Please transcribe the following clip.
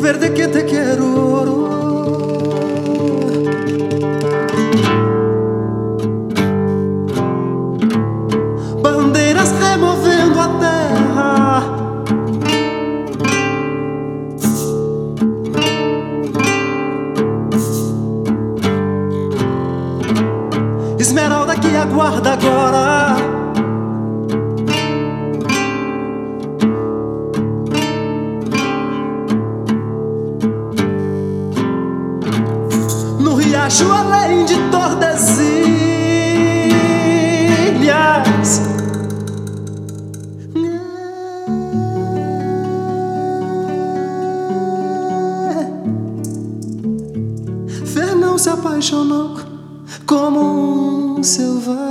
verde que te quero. Bandeiras removendo a terra, esmeralda que aguarda agora. No riacho além de Tordesilhas, Fernão se apaixonou como um selvagem.